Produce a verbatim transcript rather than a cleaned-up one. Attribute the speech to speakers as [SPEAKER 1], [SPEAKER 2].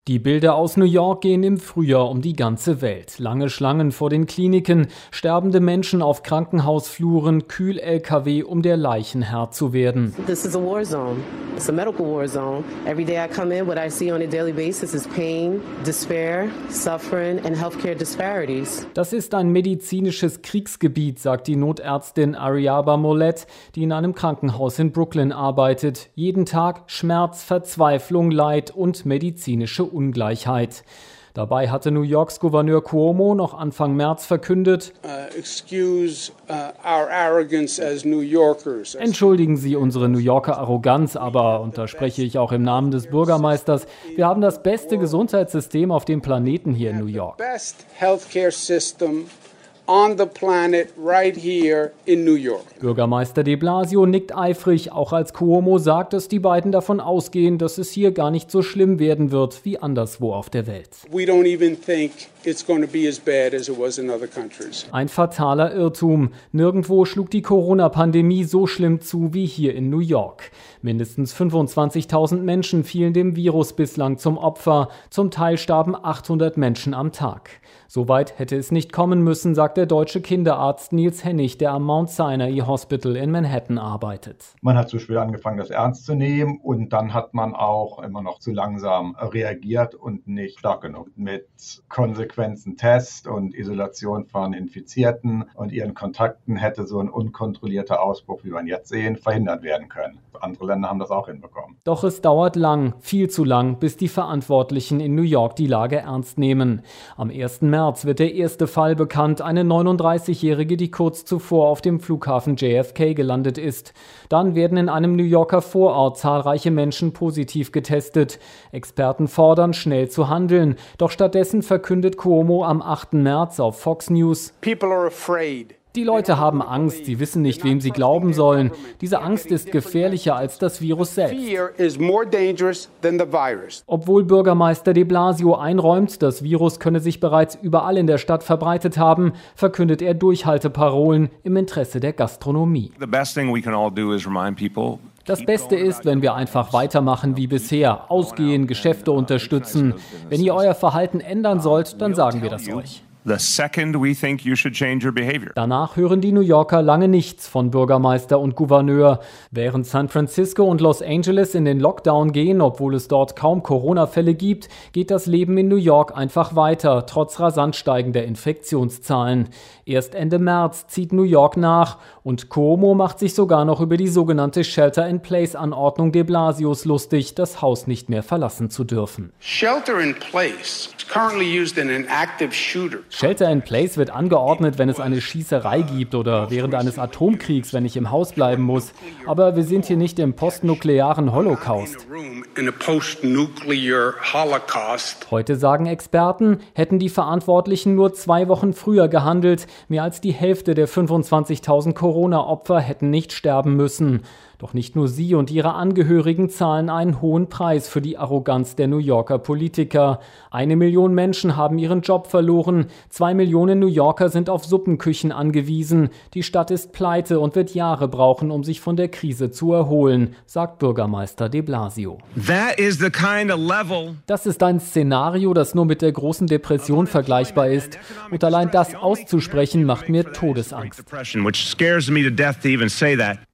[SPEAKER 1] Die Bilder aus New York gehen im Frühjahr um die ganze Welt. Lange Schlangen vor den Kliniken, sterbende Menschen auf Krankenhausfluren, Kühl-L K W, um der Leichen Herr zu werden.
[SPEAKER 2] This is a war zone. It's a medical war zone. Every day I come in, what I see on a daily basis is pain, despair, suffering and healthcare disparities.
[SPEAKER 1] Das ist ein medizinisches Kriegsgebiet, sagt die Notärztin Ariaba Mollett, die in einem Krankenhaus in Brooklyn arbeitet. Jeden Tag Schmerz, Verzweiflung, Leid und medizinische Ungleichheit. Dabei hatte New Yorks Gouverneur Cuomo noch Anfang März verkündet,
[SPEAKER 3] uh, excuse, uh, our arrogance as New Yorkers.
[SPEAKER 1] Entschuldigen Sie unsere New Yorker Arroganz, aber, und da spreche ich auch im Namen des Bürgermeisters, wir haben das beste Gesundheitssystem auf dem Planeten hier in New York.
[SPEAKER 3] Best healthcare system on the planet right here in New York.
[SPEAKER 1] Bürgermeister de Blasio nickt eifrig, auch als Cuomo sagt, dass die beiden davon ausgehen, dass es hier gar nicht so schlimm werden wird wie anderswo auf der Welt.
[SPEAKER 3] We don't even think it's going to be as bad as it was in other countries.
[SPEAKER 1] Ein fataler Irrtum. Nirgendwo schlug die Corona-Pandemie so schlimm zu wie hier in New York. Mindestens fünfundzwanzigtausend Menschen fielen dem Virus bislang zum Opfer. Zum Teil starben achthundert Menschen am Tag. Soweit hätte es nicht kommen müssen, sagt der deutsche Kinderarzt Nils Hennig, der am Mount Sinai Hospital in Manhattan arbeitet.
[SPEAKER 4] Man hat zu spät angefangen, das ernst zu nehmen, und dann hat man auch immer noch zu langsam reagiert und nicht stark genug. Mit Konsequenzen Test und Isolation von Infizierten und ihren Kontakten hätte so ein unkontrollierter Ausbruch, wie wir ihn jetzt sehen, verhindert werden können. Andere Länder haben das auch hinbekommen.
[SPEAKER 1] Doch es dauert lang, viel zu lang, bis die Verantwortlichen in New York die Lage ernst nehmen. Am ersten März wird der erste Fall bekannt, eine neununddreißigjährige, die kurz zuvor auf dem Flughafen J F K gelandet ist. Dann werden in einem New Yorker Vorort zahlreiche Menschen positiv getestet. Experten fordern, schnell zu handeln. Doch stattdessen verkündet Cuomo am achten März auf Fox News:
[SPEAKER 3] People are afraid.
[SPEAKER 1] Die Leute haben Angst, sie wissen nicht, wem sie glauben sollen. Diese Angst ist gefährlicher als das Virus selbst. Obwohl Bürgermeister de Blasio einräumt, das Virus könne sich bereits überall in der Stadt verbreitet haben, verkündet er Durchhalteparolen im Interesse der Gastronomie. Das Beste ist, wenn wir einfach weitermachen wie bisher, ausgehen, Geschäfte unterstützen. Wenn ihr euer Verhalten ändern sollt, dann sagen wir das euch.
[SPEAKER 5] The second we think you should change your behavior.
[SPEAKER 1] Danach hören die New Yorker lange nichts von Bürgermeister und Gouverneur. Während San Francisco und Los Angeles in den Lockdown gehen, obwohl es dort kaum Corona-Fälle gibt, geht das Leben in New York einfach weiter, trotz rasant steigender Infektionszahlen. Erst Ende März zieht New York nach und Cuomo macht sich sogar noch über die sogenannte Shelter-in-Place-Anordnung de Blasios lustig, das Haus nicht mehr verlassen zu dürfen.
[SPEAKER 3] Shelter in place is currently used in an active shooter.
[SPEAKER 1] Shelter in Place wird angeordnet, wenn es eine Schießerei gibt oder während eines Atomkriegs, wenn ich im Haus bleiben muss. Aber wir sind hier nicht im postnuklearen Holocaust. Heute sagen Experten, hätten die Verantwortlichen nur zwei Wochen früher gehandelt, mehr als die Hälfte der fünfundzwanzigtausend Corona-Opfer hätten nicht sterben müssen. Doch nicht nur sie und ihre Angehörigen zahlen einen hohen Preis für die Arroganz der New Yorker Politiker. Eine Million Menschen haben ihren Job verloren. Zwei Millionen New Yorker sind auf Suppenküchen angewiesen. Die Stadt ist pleite und wird Jahre brauchen, um sich von der Krise zu erholen, sagt Bürgermeister de Blasio.
[SPEAKER 5] That is the kind of level.
[SPEAKER 1] Das ist ein Szenario, das nur mit der großen Depression vergleichbar ist. Und allein das auszusprechen, macht mir Todesangst.